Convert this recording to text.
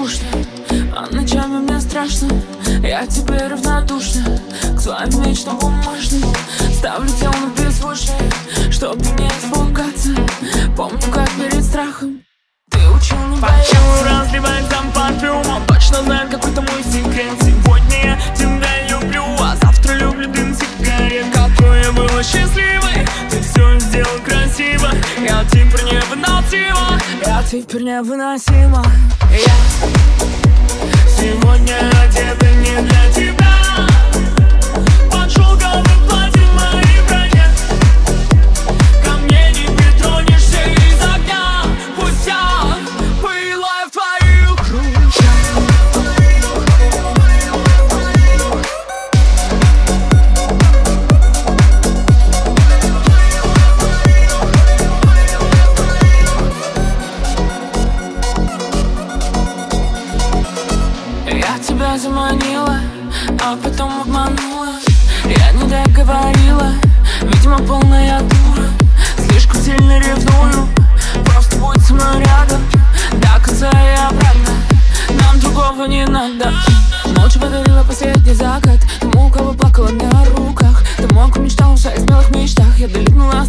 скучно, а ночами мне страшно. Я теперь равнодушна к своим мечтам бумажным. Ставлю тело на беззвучие, чтоб не испугаться. Помню, как перед страхом ты учил не бояться. Хочу разливать там парфюм, он точно знает какой-то мой секрет. Сегодня я тебя люблю, а завтра люблю дым сигарет. Какое было счастливой, ты все сделал красиво. Я теперь невыносима, я теперь невыносима. Сегодня одета не для тебя. Под шелковым платьем в моей броне. Ко мне не притронешься из огня. Пусть я пылаю в твоих руках. Я тебя заманила, а потом обманула. Я не договорила, видимо, полная дура. Слишком сильно ревную, просто будь со мной рядом до конца и обратно, нам другого не надо. Молча подарила последний закат тому, у кого плакала на руках, тому, кто мечтал о своих смелых мечтах. Я долетнула